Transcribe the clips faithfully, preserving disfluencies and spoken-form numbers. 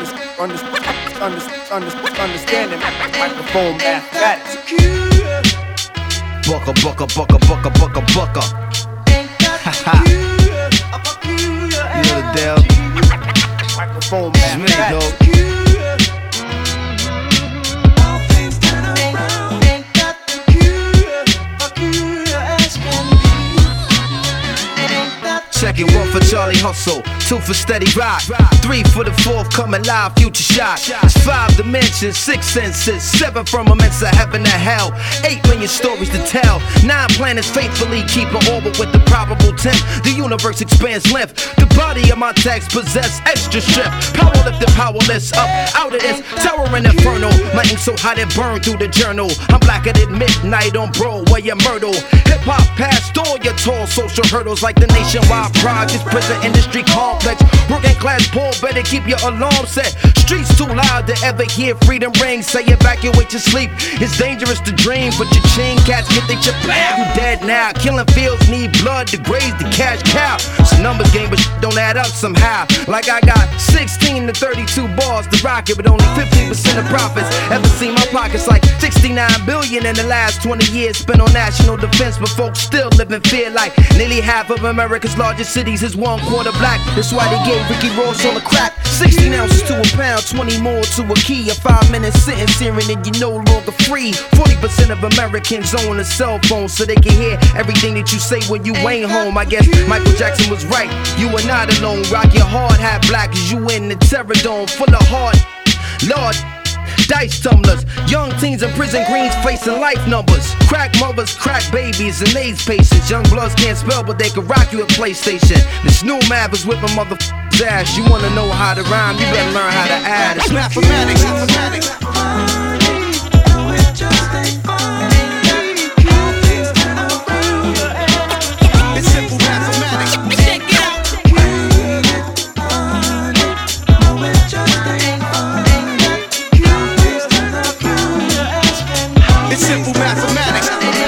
understanding microphone mathematics. Bucka, bucka, bucka, bucka, bucka, bucka. Haha. You know the deal. Microphone mathematics. Check it, one for Charlie Hustle, two for Steady Rock, three for the fourth coming live, Future Shot. It's five dimensions, six senses, seven firmaments of heaven to hell, eight million stories to tell, nine planets faithfully keep an orbit with the probable tenth. The universe expands length. The body of my text possess extra strength. Power lifted, powerless, up out of this towering inferno. My ink so hot it burned through the journal. I'm blacker than midnight on Broadway and Myrtle. Hip hop past all your tall social hurdles like the nationwide projects, prison industry complex. Working class poor, better keep your alarm set. Streets too loud to ever hear freedom ring. Say evacuate your sleep. It's dangerous to dream, but your chain cats get they chip. You dead now. Killing fields need blood to graze the cash cow. It's a numbers game, but don't add up somehow. Like I got sixteen to thirty-two bars to rock it, but only fifteen percent of profits. Ever seen my pockets like sixty-nine billion in the last twenty years spent on national defense, but folks still live in fear like nearly half of America's largest cities is one quarter black. That's why they gave Ricky Ross on the crack. sixteen ounces to a pound, twenty more to a key. A five minute sentence hearing and you're no longer free. forty percent of Americans own a cell phone so they can hear everything that you say when you ain't home. I guess Michael Jackson was right. You are not alone. Rock your hard hat black as you in the terror dome full of heart. Lord, dice tumblers, young teens in prison greens facing life numbers. Crack mothers, crack babies, and AIDS patients. Young bloods can't spell, but they can rock you at PlayStation. This new math is whipping motherfuckers' ass. You wanna know how to rhyme? You better learn how to add. It's mathematics. Mathematics. It's simple mathematics. It's simple mathematics.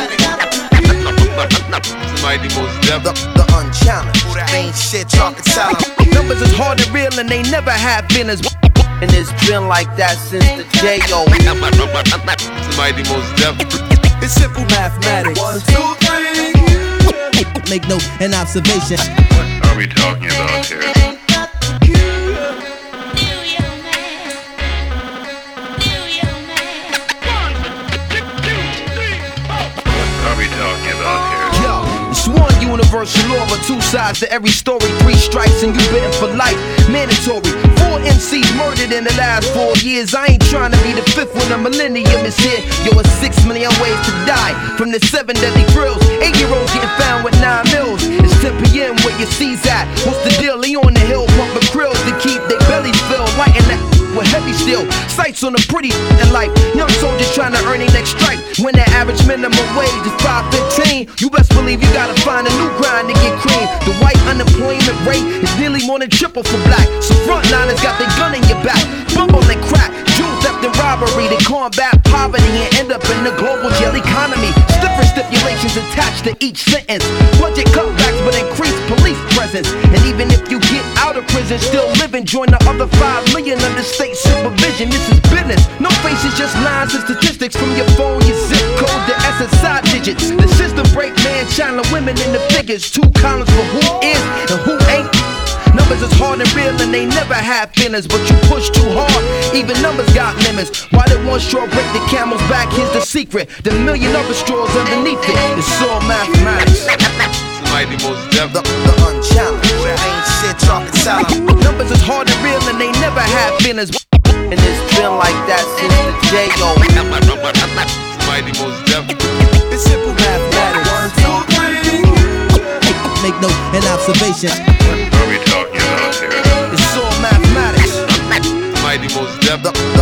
Somebody most deaf. The, the unchallenged. Ain't shit talking salad. Numbers is hard and real and they never have feelings. And it's been like that since the J O. Somebody most deaf. It's simple mathematics. One, two, three. Make note and observation. What are we talking about here? One universal law, but two sides to every story. Three strikes and you bitten for life. Mandatory. Four M Cs murdered in the last four years. I ain't trying to be the fifth when the millennium is here. Yo, it's six million ways to die from the seven deadly thrills. Eight year olds getting found with nine mils. It's ten p.m. where your C's at. What's the deal? They on the hill pumping krills to keep their bellies filled. Lighting that with heavy steel. Sights on the pretty in life. Young soldiers trying to earn their next strike. When the average minimum wage is five fifteen, you best believe you gotta find a new grind to get cream. The white unemployment rate is nearly more than triple for black. So frontliners got their gun in your back. Bumble and crack, jewel theft and robbery to combat poverty and end up in the global jail economy. Different stipulations attached to each sentence. Budget cutbacks but increased police presence. And even if you get out of prison, still living, join the other five million under state supervision. This is business. No faces, just lines and statistics from your phone, your zip code, the S S I digits. The system break man, channeling women in the figures. Two columns for who is and who ain't. Numbers is hard and real and they never have feelings, but you push too hard, even numbers got limits. Why did one straw break the camel's back? Here's the secret, the million other straws underneath it. It's all mathematics. Somebody most deaf. The, the unchallenged, ain't shit talking salad. Numbers is hard and real and they never have feelings. And it's been like that since the J O. Somebody most deaf. It's simple mathematics. One, two, three. Make note and observation. What are we talking about here? It's all mathematics. Somebody most deaf. The,